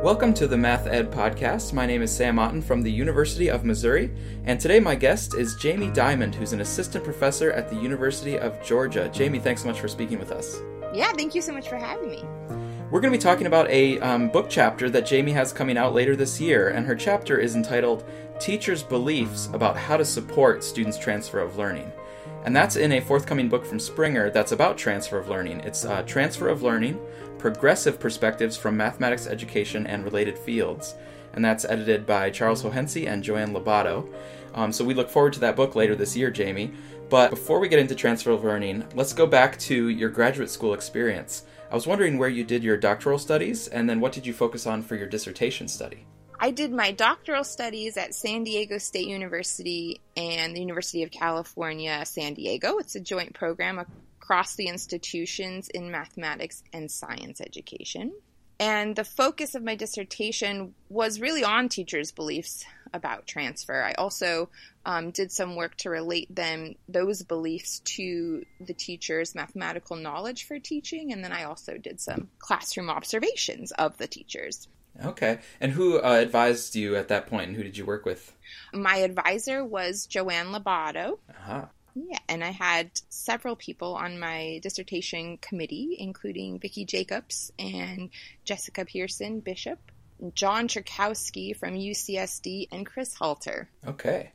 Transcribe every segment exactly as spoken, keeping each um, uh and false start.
Welcome to the Math Ed Podcast. My name is Sam Otten from the University of Missouri, and today my guest is Jamie Dimond, who's an assistant professor at the University of Georgia. Jamie, thanks so much for speaking with us. Yeah, thank you so much for having me. We're going to be talking about a um, book chapter that Jamie has coming out later this year, and her chapter is entitled Teachers' Beliefs About How to Support Students' Transfer of Learning. And that's in a forthcoming book from Springer that's about transfer of learning. It's uh, Transfer of Learning, Progressive Perspectives from Mathematics Education and Related Fields. And that's edited by Charles Hohensee and Joanne Lobato. Um, so we look forward to that book later this year, Jamie. But before we get into transfer of learning, let's go back to your graduate school experience. I was wondering where you did your doctoral studies, and then what did you focus on for your dissertation study? I did my doctoral studies at San Diego State University and the University of California, San Diego. It's a joint program across the institutions in mathematics and science education. And the focus of my dissertation was really on teachers' beliefs about transfer. I also um, did some work to relate them, those beliefs, to the teachers' mathematical knowledge for teaching, and then I also did some classroom observations of the teachers. Okay. And who uh, advised you at that point, and who did you work with? My advisor was Joanne Lobato. Uh-huh. Yeah, and I had several people on my dissertation committee, including Vicki Jacobs and Jessica Pearson Bishop, John Cherkowski from U C S D, and Chris Halter. Okay.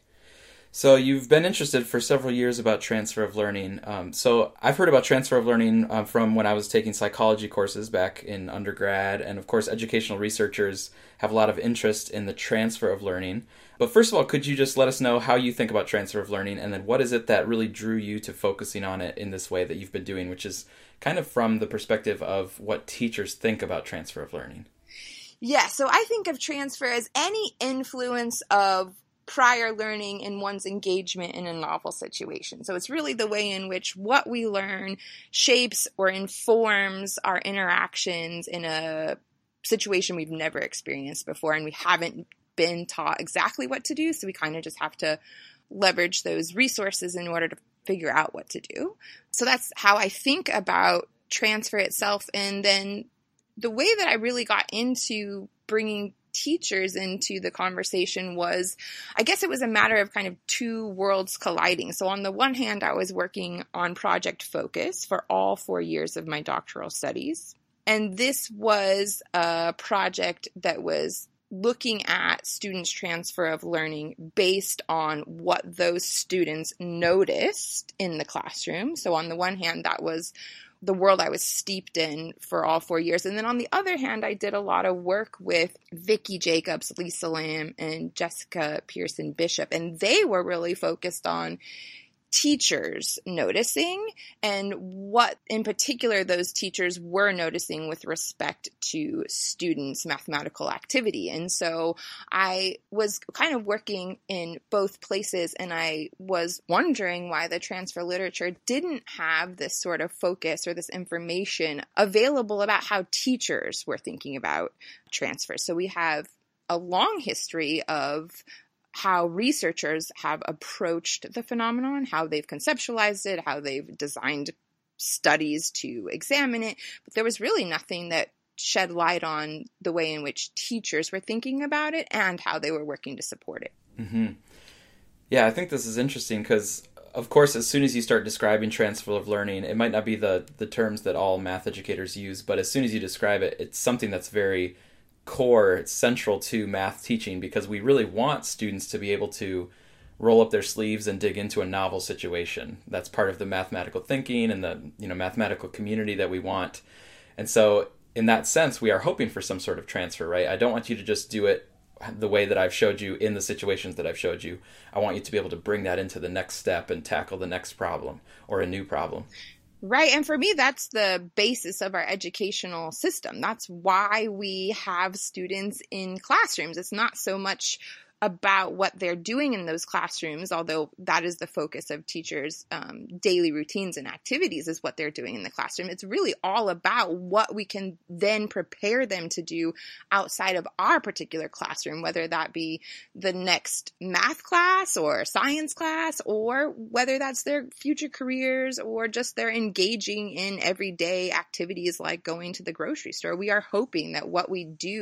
So you've been interested for several years about transfer of learning. Um, so I've heard about transfer of learning uh, from when I was taking psychology courses back in undergrad. And of course, educational researchers have a lot of interest in the transfer of learning. But first of all, could you just let us know how you think about transfer of learning? And then what is it that really drew you to focusing on it in this way that you've been doing, which is kind of from the perspective of what teachers think about transfer of learning? Yeah, so I think of transfer as any influence of prior learning in one's engagement in a novel situation. So it's really the way in which what we learn shapes or informs our interactions in a situation we've never experienced before, and we haven't been taught exactly what to do, so we kind of just have to leverage those resources in order to figure out what to do. So that's how I think about transfer itself. And then the way that I really got into bringing teachers into the conversation was, I guess it was a matter of kind of two worlds colliding. So on the one hand, I was working on Project Focus for all four years of my doctoral studies. And this was a project that was looking at students' transfer of learning based on what those students noticed in the classroom. So on the one hand, that was the world I was steeped in for all four years. And then on the other hand, I did a lot of work with Vicki Jacobs, Lisa Lamb, and Jessica Pearson Bishop. And they were really focused on teachers noticing and what in particular those teachers were noticing with respect to students' mathematical activity. And so I was kind of working in both places, and I was wondering why the transfer literature didn't have this sort of focus or this information available about how teachers were thinking about transfer. So we have a long history of how researchers have approached the phenomenon, how they've conceptualized it, how they've designed studies to examine it. But there was really nothing that shed light on the way in which teachers were thinking about it and how they were working to support it. Mm-hmm. Yeah, I think this is interesting because, of course, as soon as you start describing transfer of learning, it might not be the, the terms that all math educators use, but as soon as you describe it, it's something that's very core, it's central to math teaching, because we really want students to be able to roll up their sleeves and dig into a novel situation. That's part of the mathematical thinking and the, you know, mathematical community that we want. And so in that sense, we are hoping for some sort of transfer, right? I don't want you to just do it the way that I've showed you in the situations that I've showed you. I want you to be able to bring that into the next step and tackle the next problem or a new problem. Right. And for me, that's the basis of our educational system. That's why we have students in classrooms. It's not so much about what they're doing in those classrooms, although that is the focus of teachers' um, daily routines and activities is what they're doing in the classroom. It's really all about what we can then prepare them to do outside of our particular classroom, whether that be the next math class or science class, or whether that's their future careers or just they're engaging in everyday activities like going to the grocery store. We are hoping that what we do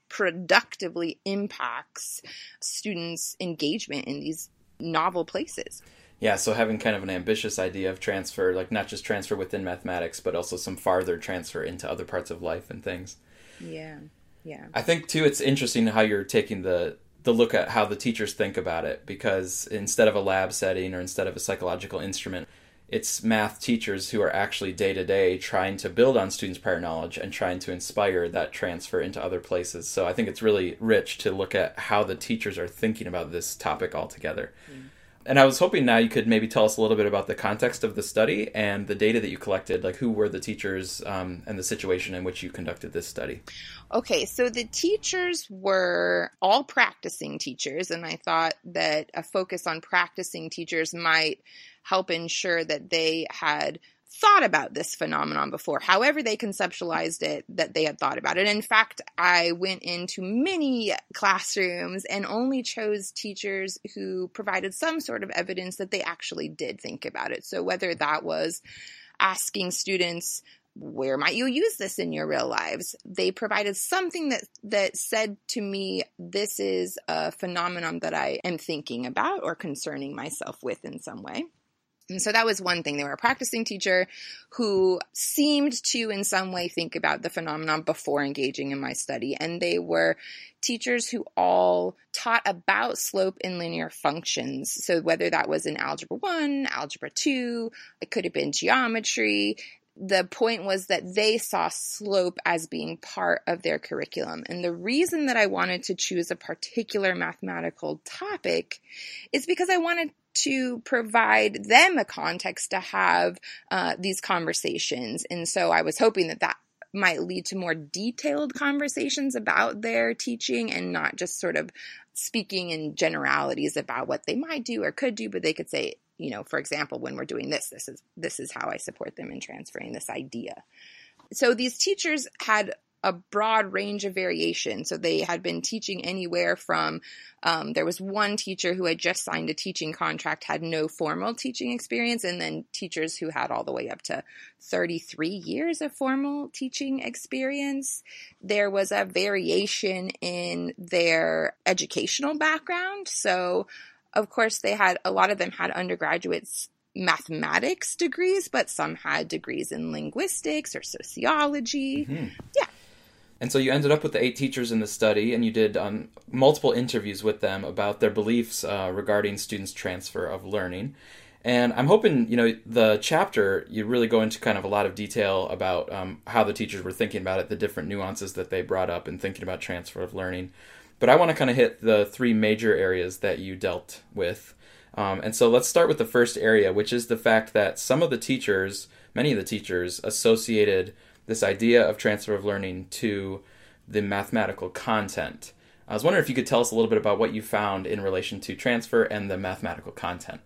productively impacts students' engagement in these novel places. Yeah, so having kind of an ambitious idea of transfer, like not just transfer within mathematics, but also some farther transfer into other parts of life and things. Yeah, yeah. I think, too, it's interesting how you're taking the, the look at how the teachers think about it, because instead of a lab setting or instead of a psychological instrument, it's math teachers who are actually day-to-day trying to build on students' prior knowledge and trying to inspire that transfer into other places. So I think it's really rich to look at how the teachers are thinking about this topic altogether. Mm. And I was hoping now you could maybe tell us a little bit about the context of the study and the data that you collected, like who were the teachers um, and the situation in which you conducted this study. Okay, so the teachers were all practicing teachers, and I thought that a focus on practicing teachers might help ensure that they had thought about this phenomenon before, however they conceptualized it, that they had thought about it. In fact, I went into many classrooms and only chose teachers who provided some sort of evidence that they actually did think about it. So whether that was asking students, where might you use this in your real lives? They provided something that, that said to me, this is a phenomenon that I am thinking about or concerning myself with in some way. And so that was one thing. They were a practicing teacher who seemed to in some way think about the phenomenon before engaging in my study. And they were teachers who all taught about slope in linear functions. So whether that was in Algebra one, Algebra two, it could have been geometry. The point was that they saw slope as being part of their curriculum. And the reason that I wanted to choose a particular mathematical topic is because I wanted to provide them a context to have uh, these conversations. And so I was hoping that that might lead to more detailed conversations about their teaching and not just sort of speaking in generalities about what they might do or could do, but they could say, you know, for example, when we're doing this, this is this is how I support them in transferring this idea. So these teachers had a broad range of variation. So they had been teaching anywhere from, um, there was one teacher who had just signed a teaching contract, had no formal teaching experience, and then teachers who had all the way up to thirty-three years of formal teaching experience. There was a variation in their educational background. So, of course, they had, a lot of them had undergraduates mathematics degrees, but some had degrees in linguistics or sociology. Mm-hmm. Yeah. And so you ended up with the eight teachers in the study, and you did um, multiple interviews with them about their beliefs uh, regarding students' transfer of learning. And I'm hoping, you know, the chapter, you really go into kind of a lot of detail about um, how the teachers were thinking about it, the different nuances that they brought up in thinking about transfer of learning. But I want to kind of hit the three major areas that you dealt with. Um, and so let's start with the first area, which is the fact that some of the teachers, many of the teachers, associated this idea of transfer of learning to the mathematical content. I was wondering if you could tell us a little bit about what you found in relation to transfer and the mathematical content.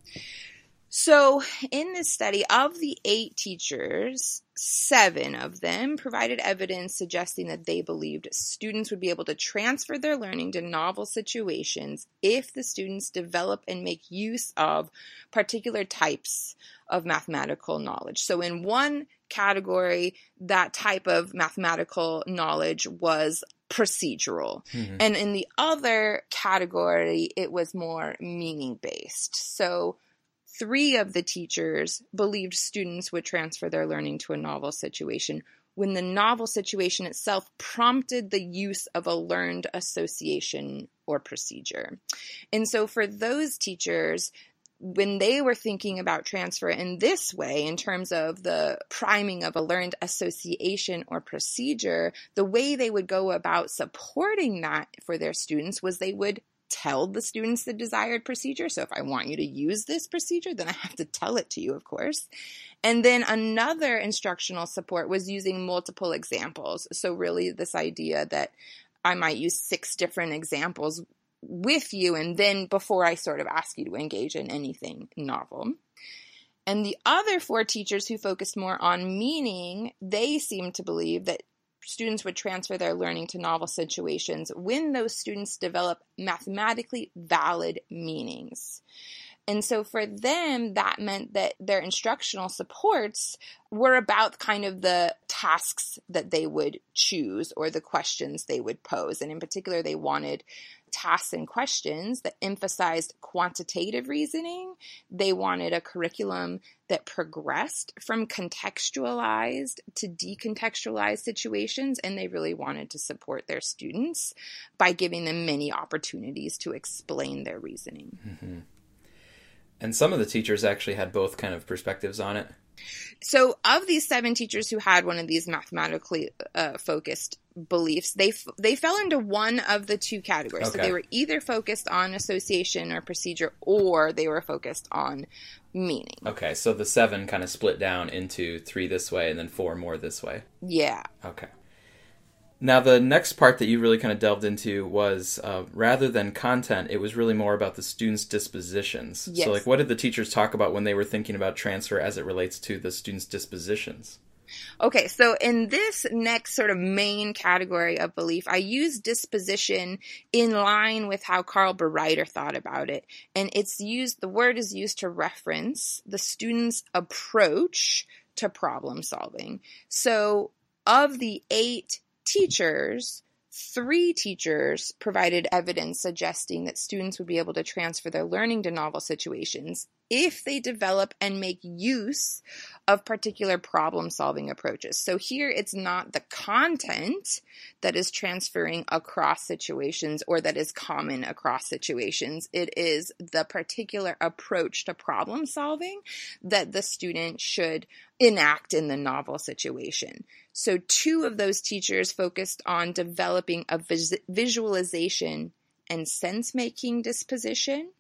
So in this study, of the eight teachers, seven of them provided evidence suggesting that they believed students would be able to transfer their learning to novel situations if the students develop and make use of particular types of mathematical knowledge. So in one category, that type of mathematical knowledge was procedural. Mm-hmm. And in the other category, it was more meaning-based. So three of the teachers believed students would transfer their learning to a novel situation when the novel situation itself prompted the use of a learned association or procedure. And so for those teachers, when they were thinking about transfer in this way, in terms of the priming of a learned association or procedure, the way they would go about supporting that for their students was they would tell the students the desired procedure. So if I want you to use this procedure, then I have to tell it to you, of course. And then another instructional support was using multiple examples. So really this idea that I might use six different examples with you, and then before I sort of ask you to engage in anything novel. And the other four teachers who focused more on meaning, they seemed to believe that students would transfer their learning to novel situations when those students develop mathematically valid meanings. And so for them, that meant that their instructional supports were about kind of the tasks that they would choose or the questions they would pose. And in particular, they wanted tasks and questions that emphasized quantitative reasoning. They wanted a curriculum that progressed from contextualized to decontextualized situations, and they really wanted to support their students by giving them many opportunities to explain their reasoning. Mm-hmm. And some of the teachers actually had both kind of perspectives on it. So of these seven teachers who had one of these mathematically uh, focused beliefs, they f- they fell into one of the two categories. Okay. So they were either focused on association or procedure, or they were focused on meaning. Okay, so the seven kind of split down into three this way and then four more this way. Yeah. Okay. Now, the next part that you really kind of delved into was, uh, rather than content, it was really more about the students' dispositions. Yes. So, like, what did the teachers talk about when they were thinking about transfer as it relates to the students' dispositions? Okay, so in this next sort of main category of belief, I use disposition in line with how Karl Bereiter thought about it. And it's used, the word is used to reference the student's approach to problem solving. So of the eight teachers, three teachers provided evidence suggesting that students would be able to transfer their learning to novel situations if they develop and make use of particular problem-solving approaches. So here it's not the content that is transferring across situations or that is common across situations. It is the particular approach to problem-solving that the student should enact in the novel situation. So two of those teachers focused on developing a vis- visualization and sense-making disposition,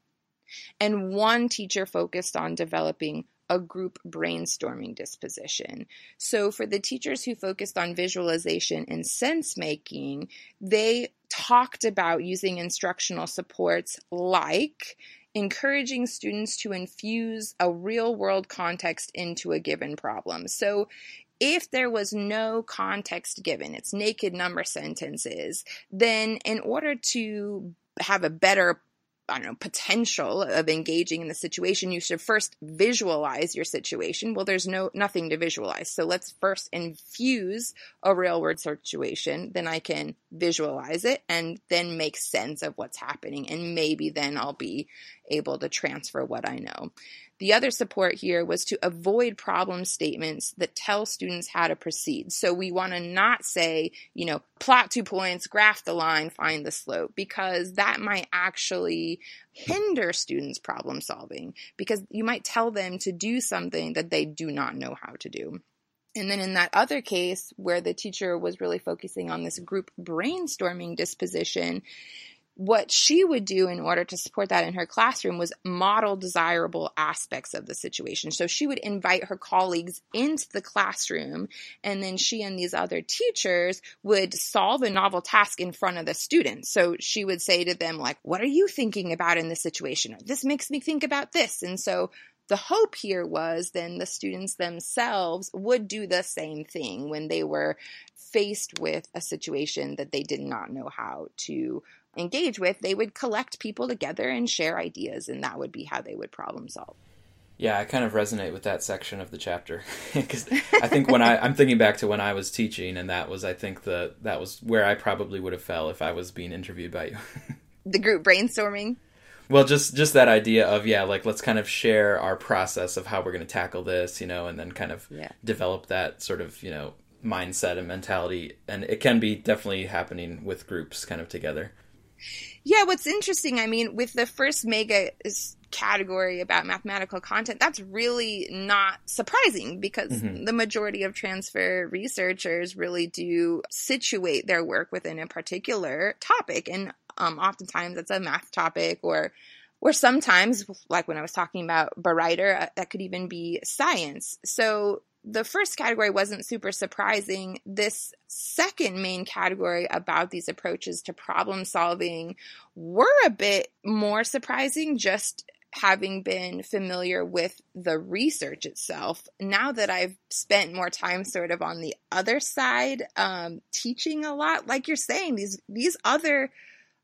and one teacher focused on developing a group brainstorming disposition. So for the teachers who focused on visualization and sense-making, they talked about using instructional supports like encouraging students to infuse a real-world context into a given problem. So if there was no context given, it's naked number sentences, then in order to have a better I don't know, potential of engaging in the situation, you should first visualize your situation. Well, there's no nothing to visualize. So let's first infuse a real world situation. Then I can visualize it and then make sense of what's happening. And maybe then I'll be able to transfer what I know. The other support here was to avoid problem statements that tell students how to proceed. So we want to not say, you know, plot two points, graph the line, find the slope, because that might actually hinder students' problem solving, because you might tell them to do something that they do not know how to do. And then in that other case where the teacher was really focusing on this group brainstorming disposition, what she would do in order to support that in her classroom was model desirable aspects of the situation. So she would invite her colleagues into the classroom, and then she and these other teachers would solve a novel task in front of the students. So she would say to them, like, what are you thinking about in this situation? This makes me think about this. And so the hope here was then the students themselves would do the same thing when they were faced with a situation that they did not know how to engage with. They would collect people together and share ideas, and that would be how they would problem solve. Yeah, I kind of resonate with that section of the chapter, because I think when I, I'm thinking back to when I was teaching, and that was, I think the that was where I probably would have fell if I was being interviewed by you. The group brainstorming? Well, just, just that idea of, yeah, like, let's kind of share our process of how we're going to tackle this, you know, and then kind of yeah. develop that sort of, you know, mindset and mentality. And it can be definitely happening with groups kind of together. Yeah, what's interesting, I mean, with the first mega category about mathematical content, that's really not surprising, because mm-hmm. the majority of transfer researchers really do situate their work within a particular topic. And um, oftentimes it's a math topic, or or sometimes, like when I was talking about Bereiter, that could even be science. So the first category wasn't super surprising. This second main category about these approaches to problem solving were a bit more surprising, just having been familiar with the research itself. Now that I've spent more time sort of on the other side, um, teaching a lot, like you're saying, these these other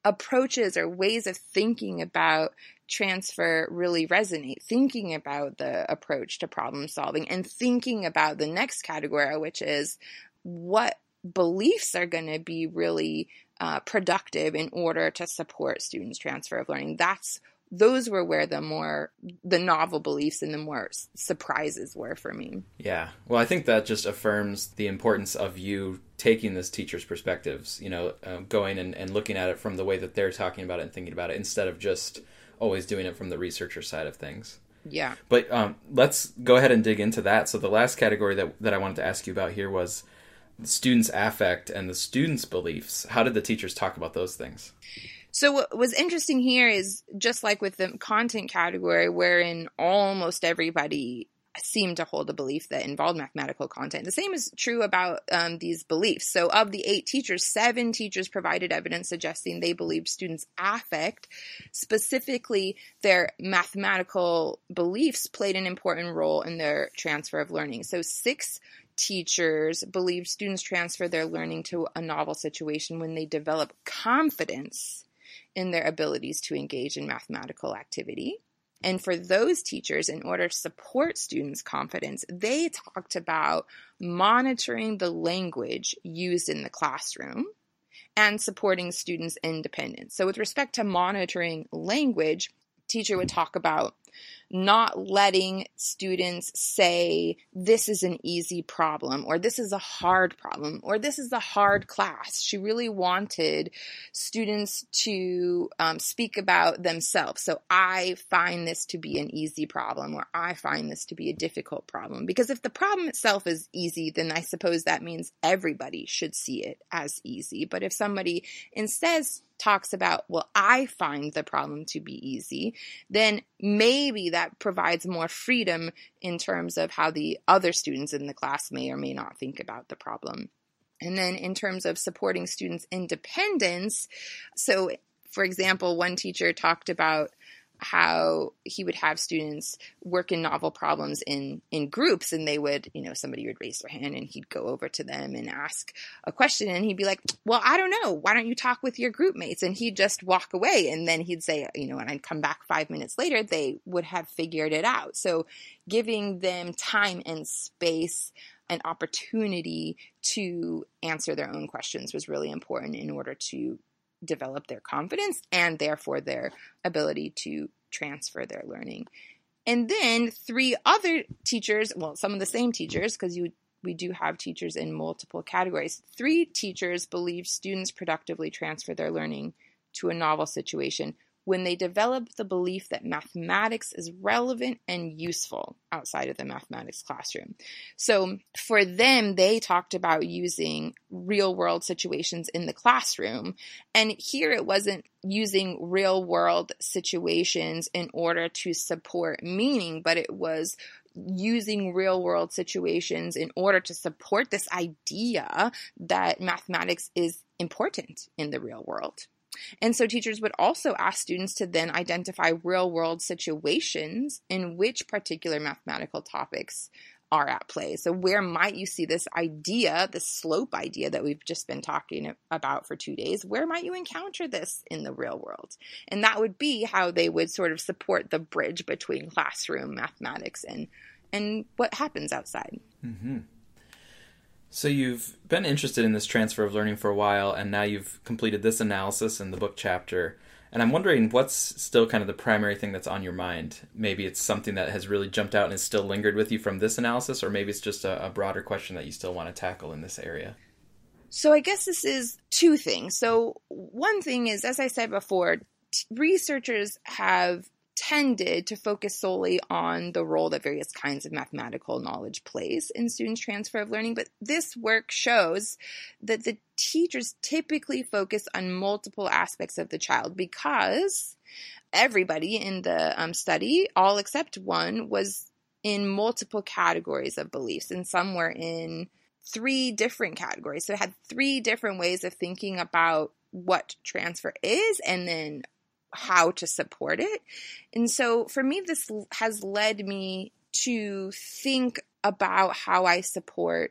approaches or ways of thinking about transfer really resonate, thinking about the approach to problem solving and thinking about the next category, which is what beliefs are going to be really uh, productive in order to support students' transfer of learning. That's Those were where the more, the novel beliefs and the more surprises were for me. Yeah. Well, I think that just affirms the importance of you taking this teacher's perspectives, you know, uh, going and, and looking at it from the way that they're talking about it and thinking about it, instead of just always doing it from the researcher side of things. Yeah. But um, let's go ahead and dig into that. So the last category that, that I wanted to ask you about here was the students' affect and the students' beliefs. How did the teachers talk about those things? So what was interesting here is, just like with the content category, wherein almost everybody seemed to hold a belief that involved mathematical content, the same is true about um, these beliefs. So of the eight teachers, seven teachers provided evidence suggesting they believed students' affect, specifically their mathematical beliefs, played an important role in their transfer of learning. So six teachers believed students transfer their learning to a novel situation when they develop confidence in their abilities to engage in mathematical activity. And for those teachers, in order to support students' confidence, they talked about monitoring the language used in the classroom and supporting students' independence. So with respect to monitoring language, teacher would talk about not letting students say, this is an easy problem, or this is a hard problem, or this is a hard class. She really wanted students to um, speak about themselves. So I find this to be an easy problem, or I find this to be a difficult problem. Because if the problem itself is easy, then I suppose that means everybody should see it as easy. But if somebody instead talks about, well, I find the problem to be easy, then maybe that provides more freedom in terms of how the other students in the class may or may not think about the problem. And then in terms of supporting students' independence, so for example, one teacher talked about how he would have students work in novel problems in, in groups, and they would, you know, somebody would raise their hand and he'd go over to them and ask a question, and he'd be like, well, I don't know. Why don't you talk with your group mates? And he'd just walk away, and then he'd say, you know, and I'd come back five minutes later, they would have figured it out. So giving them time and space and opportunity to answer their own questions was really important in order to develop their confidence and therefore their ability to transfer their learning. And then three other teachers, well, some of the same teachers, because you we do have teachers in multiple categories. Three teachers believe students productively transfer their learning to a novel situation when they develop the belief that mathematics is relevant and useful outside of the mathematics classroom. So for them, they talked about using real-world situations in the classroom. And here it wasn't using real-world situations in order to support meaning, but it was using real-world situations in order to support this idea that mathematics is important in the real world. And so teachers would also ask students to then identify real-world situations in which particular mathematical topics are at play. So where might you see this idea, the slope idea that we've just been talking about for two days, where might you encounter this in the real world? And that would be how they would sort of support the bridge between classroom mathematics and, and what happens outside. Mm-hmm. So you've been interested in this transfer of learning for a while, and now you've completed this analysis in the book chapter. And I'm wondering what's still kind of the primary thing that's on your mind. Maybe it's something that has really jumped out and is still lingered with you from this analysis, or maybe it's just a, a broader question that you still want to tackle in this area. So I guess this is two things. So one thing is, as I said before, t- researchers have tended to focus solely on the role that various kinds of mathematical knowledge plays in students' transfer of learning. But this work shows that the teachers typically focus on multiple aspects of the child, because everybody in the um, study, all except one, was in multiple categories of beliefs, and some were in three different categories. So it had three different ways of thinking about what transfer is, and then how to support it. And so for me, this has led me to think about how I support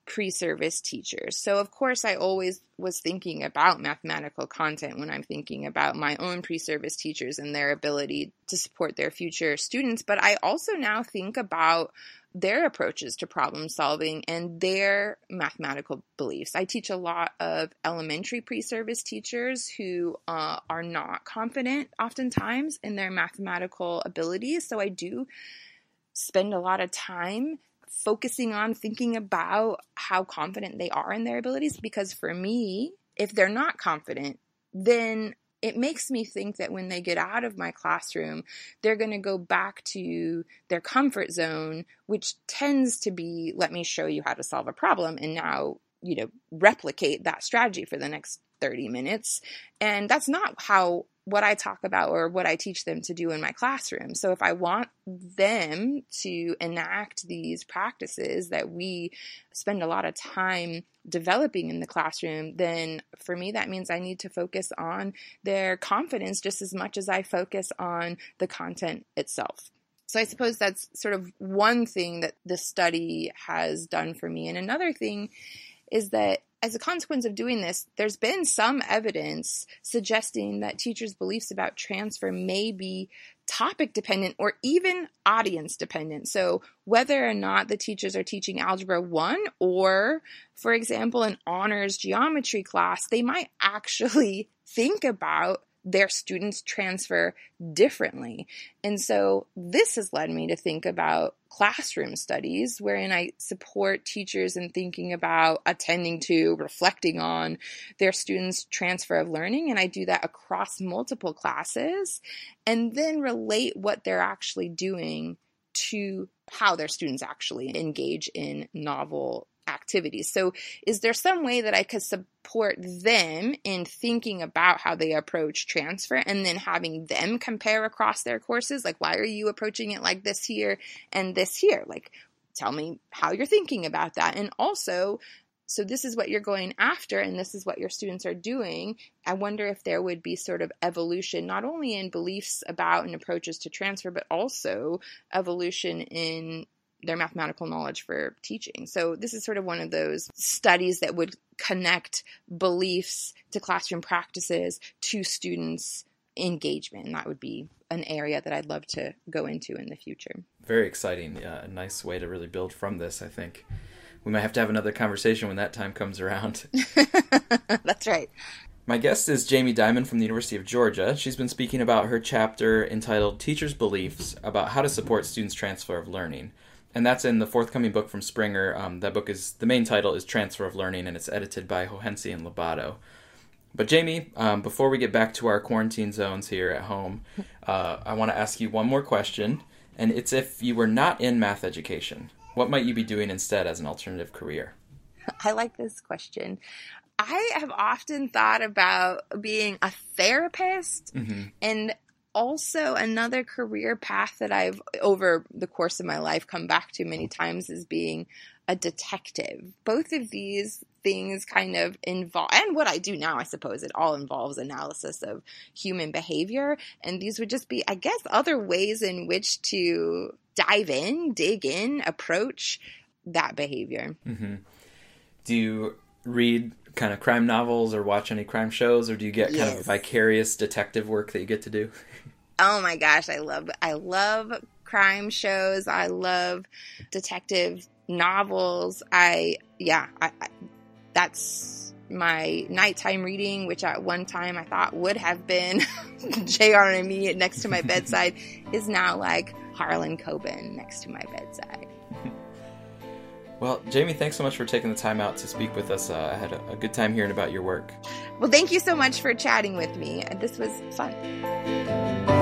pre-service teachers. So of course I always was thinking about mathematical content when I'm thinking about my own pre-service teachers and their ability to support their future students. But I also now think about their approaches to problem solving and their mathematical beliefs. I teach a lot of elementary pre-service teachers who uh, are not confident oftentimes in their mathematical abilities. So I do spend a lot of time focusing on thinking about how confident they are in their abilities, because for me, if they're not confident, then it makes me think that when they get out of my classroom, they're going to go back to their comfort zone, which tends to be, let me show you how to solve a problem, and now, you know, replicate that strategy for the next thirty minutes. And that's not how what I talk about or what I teach them to do in my classroom. So if I want them to enact these practices that we spend a lot of time developing in the classroom, then for me, that means I need to focus on their confidence just as much as I focus on the content itself. So I suppose that's sort of one thing that this study has done for me. And another thing is that as a consequence of doing this, there's been some evidence suggesting that teachers' beliefs about transfer may be topic dependent or even audience dependent. So whether or not the teachers are teaching Algebra one or, for example, an honors geometry class, they might actually think about their students transfer differently. And so this has led me to think about classroom studies, wherein I support teachers in thinking about attending to, reflecting on their students' transfer of learning. And I do that across multiple classes, and then relate what they're actually doing to how their students actually engage in novel activities. So is there some way that I could support them in thinking about how they approach transfer and then having them compare across their courses? Like, why are you approaching it like this here and this here? Like, tell me how you're thinking about that. And also, so this is what you're going after and this is what your students are doing. I wonder if there would be sort of evolution, not only in beliefs about and approaches to transfer, but also evolution in their mathematical knowledge for teaching. So this is sort of one of those studies that would connect beliefs to classroom practices to students' engagement. And that would be an area that I'd love to go into in the future. Very exciting. Yeah, a nice way to really build from this, I think. We might have to have another conversation when that time comes around. That's right. My guest is Jamie Dimon from the University of Georgia. She's been speaking about her chapter entitled Teachers' Beliefs, about how to support students' transfer of learning. And that's in the forthcoming book from Springer. Um, that book is, the main title is Transfer of Learning, and it's edited by Johensi and Lobato. But Jamie, um, before we get back to our quarantine zones here at home, uh, I want to ask you one more question. And it's, if you were not in math education, what might you be doing instead as an alternative career? I like this question. I have often thought about being a therapist, mm-hmm. and also another career path that I've, over the course of my life, come back to many times is being a detective. Both of these things kind of involve, and what I do now, I suppose, it all involves analysis of human behavior. And these would just be, I guess, other ways in which to dive in, dig in, approach that behavior. Mm-hmm. Do you read kind of crime novels or watch any crime shows, or do you get kind yes. of vicarious detective work that you get to do? Oh my gosh, I love I love crime shows. I love detective novels. I yeah, I, I, that's my nighttime reading, which at one time I thought would have been J R and me next to my bedside, is now like Harlan Coben next to my bedside. Well, Jamie, thanks so much for taking the time out to speak with us. Uh, I had a, a good time hearing about your work. Well, thank you so much for chatting with me. This was fun.